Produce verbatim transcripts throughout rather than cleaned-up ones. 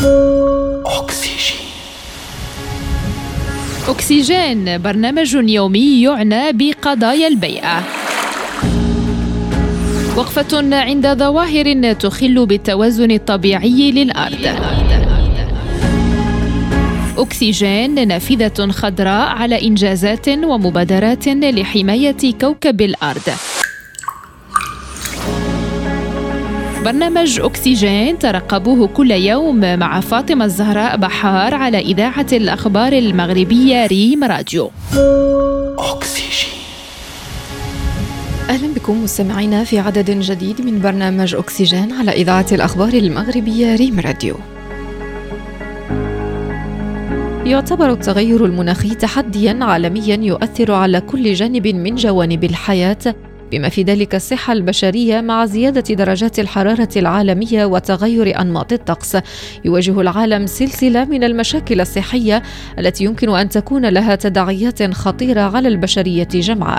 أكسجين. أكسجين برنامج يومي يعنى بقضايا البيئة. وقفة عند ظواهر تخل بالتوازن الطبيعي للأرض. أكسجين نافذة خضراء على إنجازات ومبادرات لحماية كوكب الأرض. برنامج أكسجين ترقبوه كل يوم مع فاطمة الزهراء بحار على إذاعة الأخبار المغربية ريم راديو. أكسجين. أهلا بكم مستمعينا في عدد جديد من برنامج أكسجين على إذاعة الأخبار المغربية ريم راديو. يعتبر التغير المناخي تحدياً عالمياً يؤثر على كل جانب من جوانب الحياة، بما في ذلك الصحة البشرية. مع زيادة درجات الحرارة العالمية وتغير أنماط الطقس، يواجه العالم سلسلة من المشاكل الصحية التي يمكن أن تكون لها تداعيات خطيرة على البشرية جمعاء.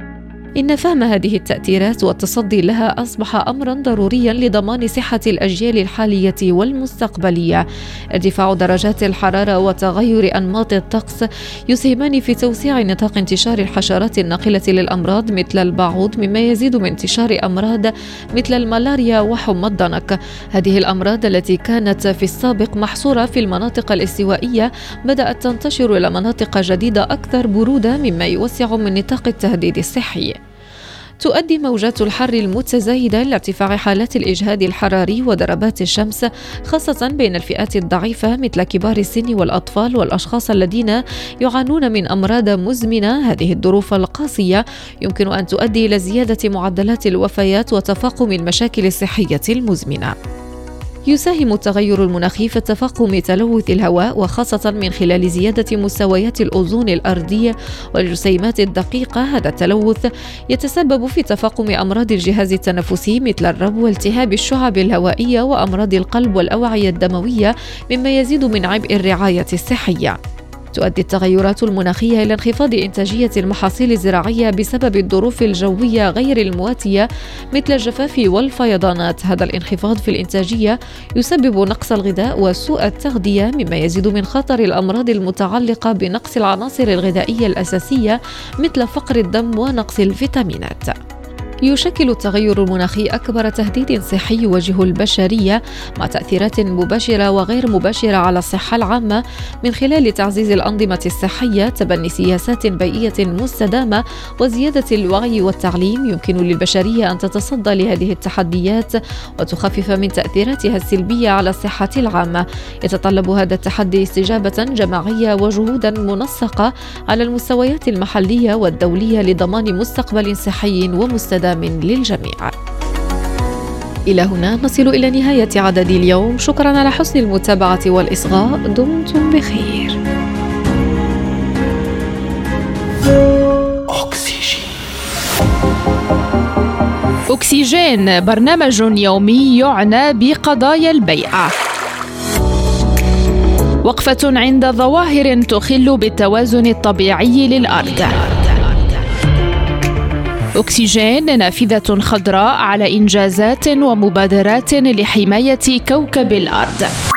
إن فهم هذه التأثيرات والتصدي لها أصبح أمراً ضرورياً لضمان صحة الأجيال الحالية والمستقبلية. ارتفاع درجات الحرارة وتغير أنماط الطقس يسهمان في توسيع نطاق انتشار الحشرات الناقلة للأمراض مثل البعوض، مما يزيد من انتشار أمراض مثل الملاريا وحمى الضنك. هذه الأمراض التي كانت في السابق محصورة في المناطق الاستوائية بدأت تنتشر إلى مناطق جديدة أكثر برودة، مما يوسع من نطاق التهديد الصحي. تؤدي موجات الحر المتزايدة لارتفاع حالات الإجهاد الحراري وضربات الشمس، خاصة بين الفئات الضعيفة مثل كبار السن والأطفال والأشخاص الذين يعانون من أمراض مزمنة. هذه الظروف القاسية يمكن أن تؤدي إلى زيادة معدلات الوفيات وتفاقم المشاكل الصحية المزمنة. يساهم التغير المناخي في تفاقم تلوث الهواء، وخاصة من خلال زيادة مستويات الأوزون الأرضية والجسيمات الدقيقة. هذا التلوث يتسبب في تفاقم أمراض الجهاز التنفسي مثل الربو والتهاب الشعب الهوائية وأمراض القلب والأوعية الدموية، مما يزيد من عبء الرعاية الصحية. تؤدي التغيرات المناخية إلى انخفاض إنتاجية المحاصيل الزراعية بسبب الظروف الجوية غير المواتية مثل الجفاف والفيضانات. هذا الانخفاض في الإنتاجية يسبب نقص الغذاء وسوء التغذية، مما يزيد من خطر الأمراض المتعلقة بنقص العناصر الغذائية الأساسية مثل فقر الدم ونقص الفيتامينات. يشكل التغير المناخي أكبر تهديد صحي يواجه البشرية، مع تأثيرات مباشرة وغير مباشرة على الصحة العامة من خلال تعزيز الأنظمة الصحية، تبني سياسات بيئية مستدامة، وزيادة الوعي والتعليم. يمكن للبشرية أن تتصدى لهذه التحديات وتخفف من تأثيراتها السلبية على الصحة العامة. يتطلب هذا التحدي استجابة جماعية وجهودا منسقة على المستويات المحلية والدولية لضمان مستقبل صحي ومستدام للجميع. إلى هنا نصل إلى نهاية عدد اليوم. شكرا على حسن المتابعة والإصغاء. دمتم بخير. أكسجين. أكسجين برنامج يومي يعنى بقضايا البيئة. وقفة عند ظواهر تخل بالتوازن الطبيعي للأرض. أكسجين نافذة خضراء على إنجازات ومبادرات لحماية كوكب الأرض.